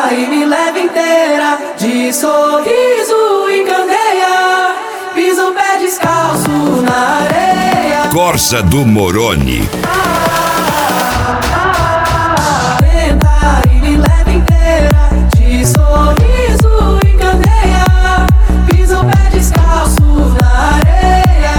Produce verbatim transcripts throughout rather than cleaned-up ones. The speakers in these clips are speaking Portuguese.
e me leva inteira, de sorriso e candeia, piso o pé descalço na areia. Corsa do Moroni. Tenta e me leva inteira, de sorriso e candeia, piso o pé descalço na areia.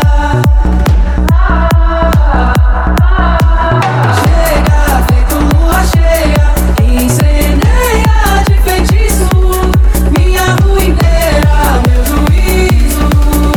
Chega feito lua cheia, incendeia de feitiço minha rua inteira, meu juízo.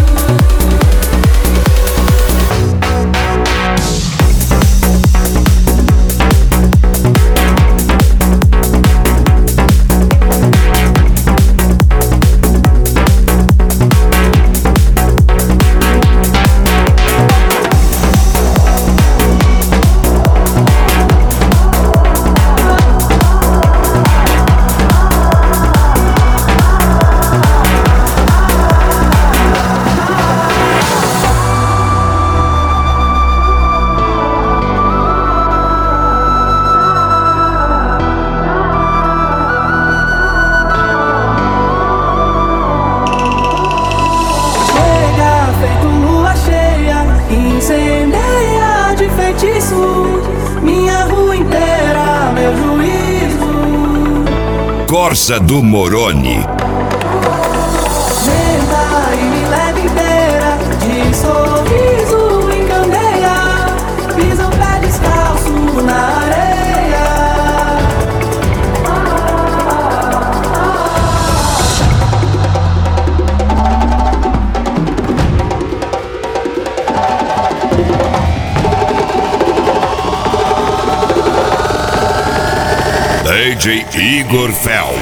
Chega feito lua cheia, incendeia de feitiço minha rua inteira, meu juízo. Corsa do Moroni. Tenta e me leva inteira, de sorriso em candeia, pisa o pé descalço na areia. D J Igor Fel.